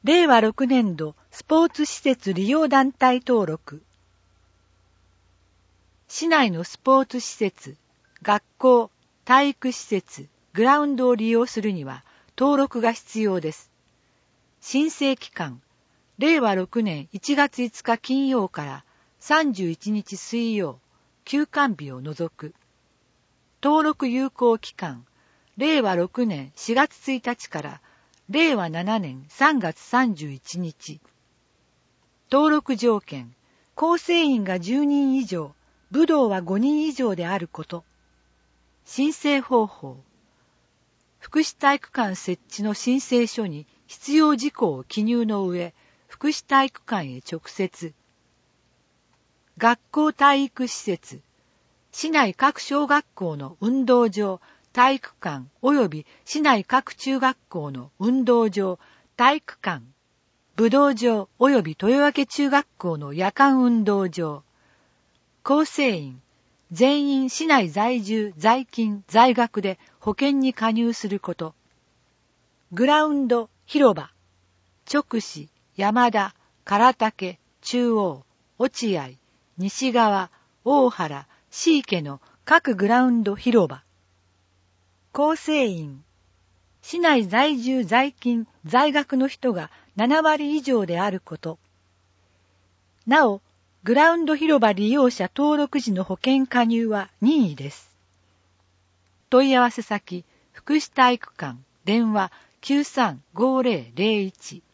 令和6年度スポーツ施設利用団体登録。市内のスポーツ施設、学校、体育施設、グラウンドを利用するには登録が必要です。申請期間、令和6年1月5日金曜から31日水曜、休館日を除く。登録有効期間、令和6年4月1日から令和7年3月31日。登録条件、構成員が10人以上、武道は5人以上であること。申請方法、福祉体育館設置の申請書に必要事項を記入の上、福祉体育館へ直接。学校体育施設、市内各小学校の運動場、体育館及び市内各中学校の運動場、体育館、武道場及び豊明中学校の夜間運動場。構成員、全員市内在住、在勤、在学で保険に加入すること。グラウンド、広場、直市、山田、唐竹、中央、落合、西側、大原、椎家の各グラウンド広場。構成員、市内在住在勤在学の人が7割以上であること。なお、グラウンド広場利用者登録時の保険加入は任意です。問い合わせ先、福祉体育館、電話 935001